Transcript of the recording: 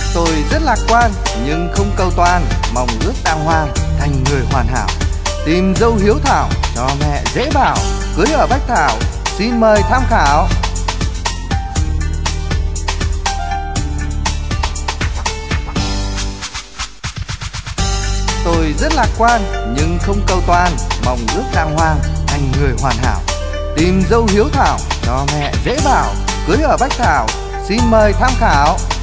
Tôi rất lạc quan nhưng không cầu toàn, mong ước đàng hoàng thành người hoàn hảo. Tìm dâu hiếu thảo cho mẹ dễ bảo, cưới ở Bách Thảo xin mời tham khảo. Tôi rất lạc quan nhưng không cầu toàn, mong ước đàng hoàng thành người hoàn hảo. Tìm dâu hiếu thảo cho mẹ dễ bảo, cưới ở Bách Thảo xin mời tham khảo.